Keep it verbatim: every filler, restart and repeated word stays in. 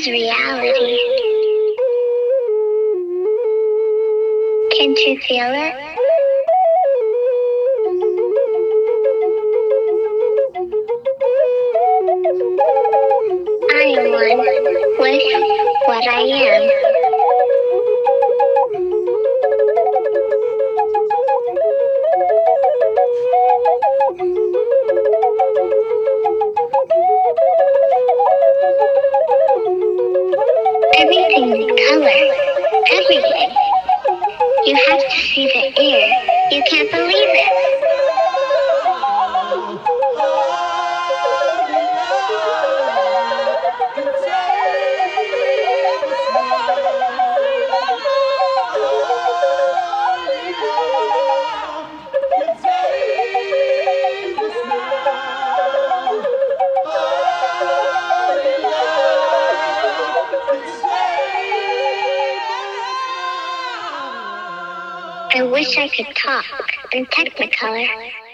reality. Can't you feel it? I am one with what I am. Everything is color. Everything. You have to see the air. You can't believe it. I wish I could talk in Technicolor.